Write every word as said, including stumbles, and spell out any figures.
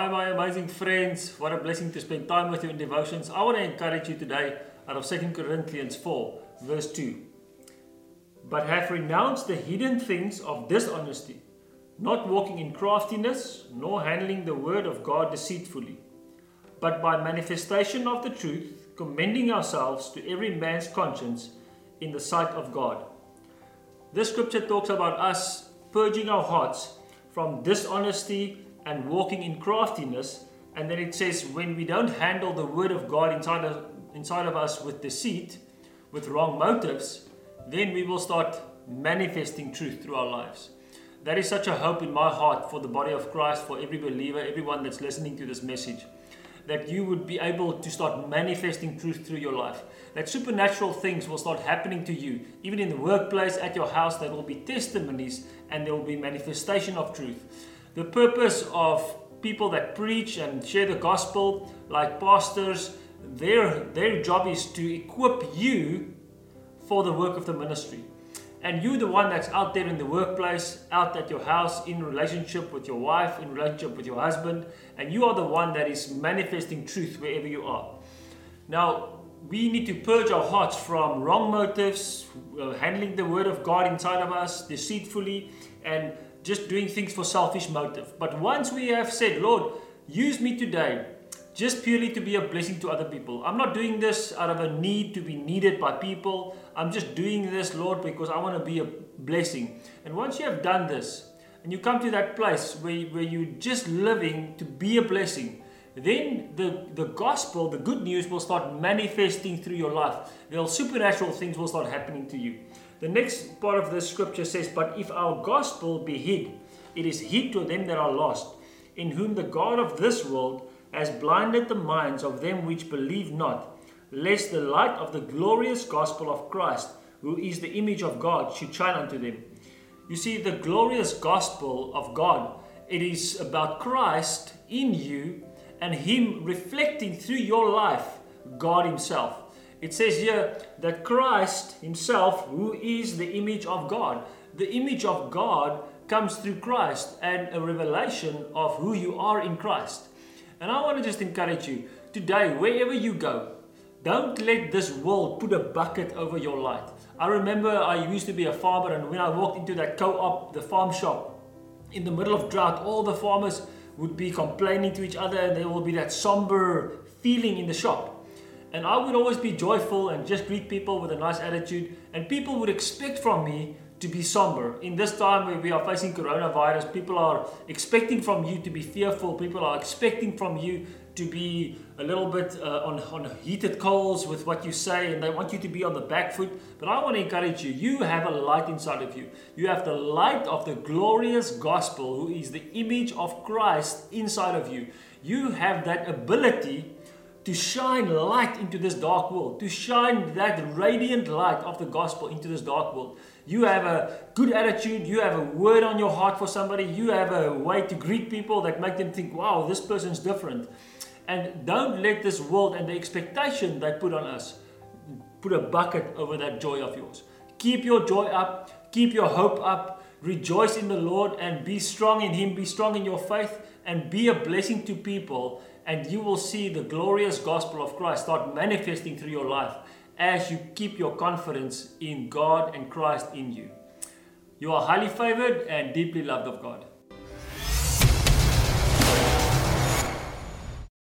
Hi, my amazing friends. What a blessing to spend time with you in devotions. I want to encourage you today out of Second Corinthians four, verse two. But have renounced the hidden things of dishonesty, not walking in craftiness, nor handling the word of God deceitfully, but by manifestation of the truth, commending ourselves to every man's conscience in the sight of God. This scripture talks about us purging our hearts from dishonesty and walking in craftiness, and then it says when we don't handle the word of God inside of, inside of us with deceit, with wrong motives, then we will start manifesting truth through our lives. That is such a hope in my heart for the body of Christ, for every believer, everyone that's listening to this message, that you would be able to start manifesting truth through your life. That supernatural things will start happening to you, even in the workplace, at your house. There will be testimonies and there will be manifestation of truth. The purpose of people that preach and share the gospel, like pastors, their, their job is to equip you for the work of the ministry. And you're the one that's out there in the workplace, out at your house, in relationship with your wife, in relationship with your husband, and you are the one that is manifesting truth wherever you are. Now, we need to purge our hearts from wrong motives, uh, handling the word of God inside of us deceitfully, and just doing things for selfish motive. But once we have said, Lord, use me today, just purely to be a blessing to other people. I'm not doing this out of a need to be needed by people. I'm just doing this, Lord, because I want to be a blessing. And once you have done this, and you come to that place where, where you're just living to be a blessing, then the, the gospel, the good news will start manifesting through your life. There will supernatural things will start happening to you. The next part of the scripture says, but if our gospel be hid, it is hid to them that are lost, in whom the God of this world has blinded the minds of them which believe not, lest the light of the glorious gospel of Christ, who is the image of God, should shine unto them. You see, the glorious gospel of God, it is about Christ in you and Him reflecting through your life God Himself. It says here that Christ Himself, who is the image of God, the image of God comes through Christ and a revelation of who you are in Christ. And I want to just encourage you, today, wherever you go, don't let this world put a bucket over your light. I remember I used to be a farmer, and when I walked into that co-op, the farm shop, in the middle of drought, all the farmers would be complaining to each other, and there will be that somber feeling in the shop. And I would always be joyful and just greet people with a nice attitude, and people would expect from me to be somber. In this time where we are facing coronavirus, people are expecting from you to be fearful. People are expecting from you to be a little bit uh, on, on heated coals with what you say, and they want you to be on the back foot. But I want to encourage you, you have a light inside of you. You have the light of the glorious gospel, who is the image of Christ inside of you. You have that ability to shine light into this dark world, to shine that radiant light of the gospel into this dark world. You have a good attitude, you have a word on your heart for somebody, you have a way to greet people that make them think, wow, this person's different. And don't let this world and the expectation they put on us put a bucket over that joy of yours. Keep your joy up, keep your hope up, rejoice in the Lord and be strong in Him, be strong in your faith and be a blessing to people. And you will see the glorious gospel of Christ start manifesting through your life as you keep your confidence in God and Christ in you. You are highly favored and deeply loved of God.